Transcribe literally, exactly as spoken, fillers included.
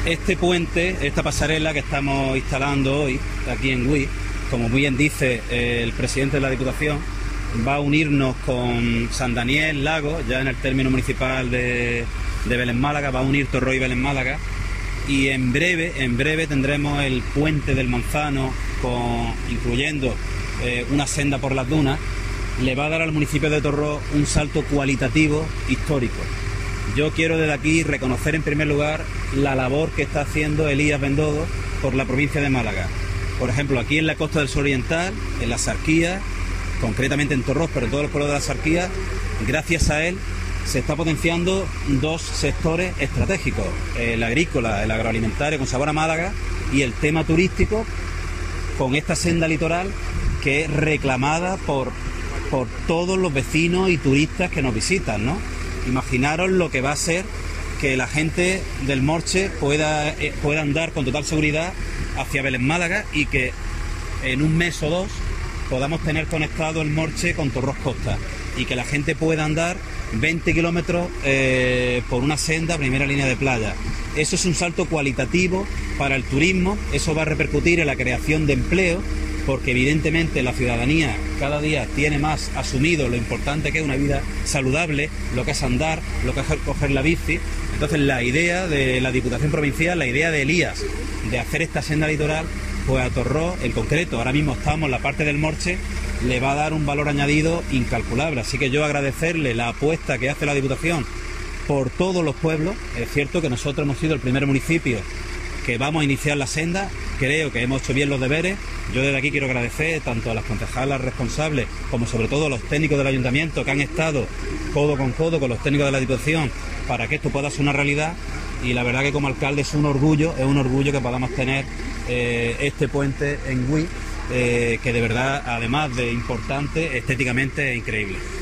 Este puente, esta pasarela que estamos instalando hoy aquí en Gui, como muy bien dice eh, el presidente de la Diputación, va a unirnos con San Daniel, Lago, ya en el término municipal de, de Belén Málaga, va a unir Torró y Belén Málaga, y en breve, en breve tendremos el puente del Manzano, con, incluyendo eh, una senda por las dunas. Le va a dar al municipio de Torró un salto cualitativo histórico. Yo quiero desde aquí reconocer en primer lugar la labor que está haciendo Elías Bendodo por la provincia de Málaga. Por ejemplo, aquí en la costa del sur oriental, en la Sarquía, concretamente en Torrós, pero en todos los pueblos de la Sarquía, gracias a él se está potenciando dos sectores estratégicos, el agrícola, el agroalimentario con sabor a Málaga, y el tema turístico con esta senda litoral que es reclamada por, por todos los vecinos y turistas que nos visitan, ¿no? Imaginaros lo que va a ser que la gente del Morche pueda, eh, pueda andar con total seguridad hacia Belén Málaga, y que en un mes o dos podamos tener conectado el Morche con Torrós Costa, y que la gente pueda andar veinte kilómetros eh, por una senda primera línea de playa. Eso es un salto cualitativo para el turismo, eso va a repercutir en la creación de empleo, porque evidentemente la ciudadanía cada día tiene más asumido lo importante que es una vida saludable, lo que es andar, lo que es coger la bici. Entonces la idea de la Diputación Provincial, la idea de Elías de hacer esta senda litoral, pues a Torró en concreto, ahora mismo estamos en la parte del Morche, le va a dar un valor añadido incalculable. Así que yo agradecerle la apuesta que hace la Diputación por todos los pueblos. Es cierto que nosotros hemos sido el primer municipio que vamos a iniciar la senda, creo que hemos hecho bien los deberes. Yo desde aquí quiero agradecer tanto a las concejalas responsables como sobre todo a los técnicos del ayuntamiento que han estado codo con codo con los técnicos de la Diputación para que esto pueda ser una realidad, y la verdad que como alcalde es un orgullo, es un orgullo que podamos tener eh, este puente en Gui, eh, que de verdad, además de importante, estéticamente es increíble.